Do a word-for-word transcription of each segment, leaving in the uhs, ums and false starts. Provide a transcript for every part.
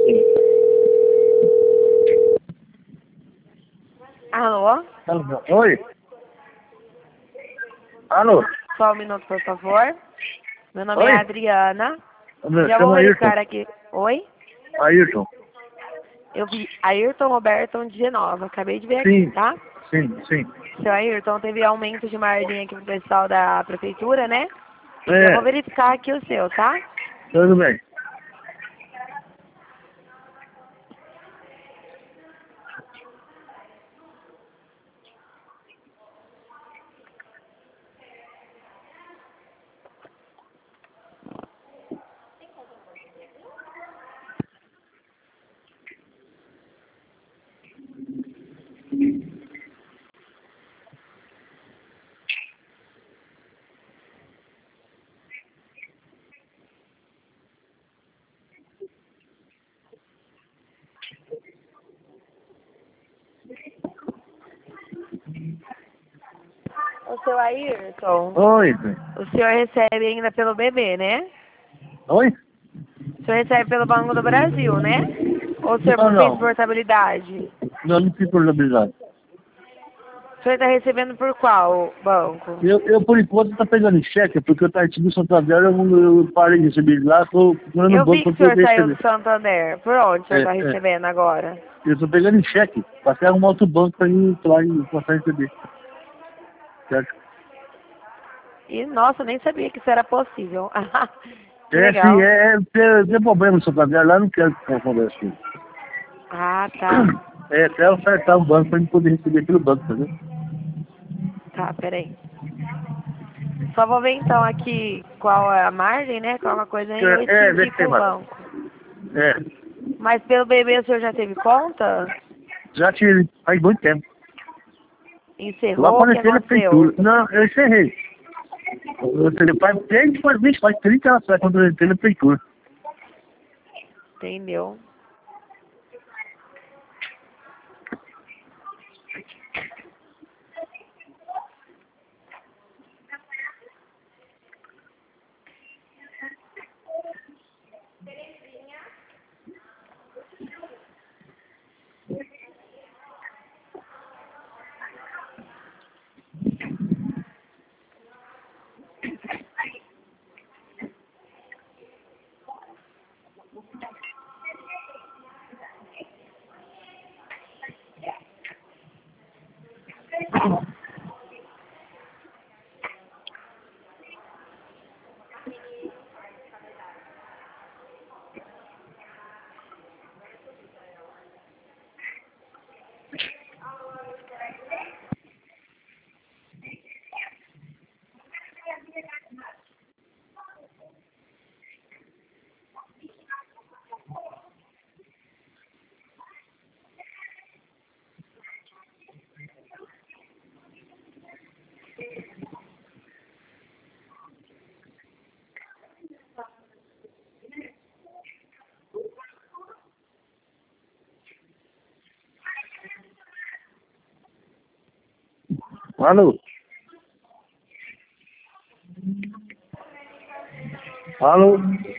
Alô? Oi? Alô? Só um minuto, por favor. Meu nome Oi? é Adriana. Me Já vou chama Ayrton. verificar aqui. Oi? Ayrton. Eu vi Ayrton Roberto de Genova. Acabei de ver Sim. aqui, tá? Sim, sim. Seu Ayrton, teve aumento de margem aqui pro pessoal da prefeitura, né? Já vou É, verificar aqui o seu, tá? tudo bem. O seu Ayrton, Oi? o senhor recebe ainda pelo bebê, né? Oi? O senhor recebe pelo Banco do Brasil, né? Ou o senhor Não, fez não. portabilidade? Não, não fiz probabilidade. O senhor está recebendo por qual banco? Eu, eu, por enquanto, tá pegando em cheque, porque eu tava em Santander, eu, eu parei de receber de lá, tô procurando no Eu vi banco que pra o senhor poder saiu receber. do Santander. Por onde o senhor É, está é. recebendo agora? Eu tô pegando em cheque, pra até arrumar outro banco pra ir lá e passar a receber. Certo? E, nossa, eu nem sabia que isso era possível. Que É, sim, legal. é, é, tem, tem problema no Santander lá, não quero que aconteça assim. Ah, tá. É, até eu acertar o banco pra gente poder receber pelo banco, entendeu? Tá, peraí. Só vou ver então aqui qual é a margem, né? Qual é uma coisa aí, eu te É, é, vê que indico tem o mais. banco. É, Mas pelo bebê o senhor já teve conta? já tive, faz muito tempo. Lá Encerrou? O que apareceu na aconteceu? prefeitura. Não, eu encerrei. Eu encerrei faz, desde, faz, vixe, faz trinta anos atrás quando eu entrei na prefeitura. Entendeu? Alô? Alô?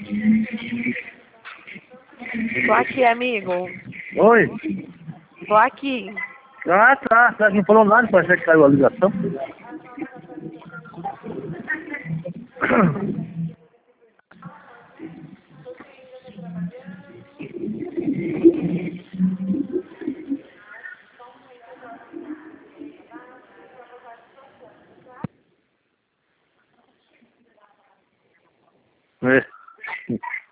Tô aqui, amigo. Oi? Tô aqui. Ah, tá. Tá, não falou nada, parece que caiu a ligação. É.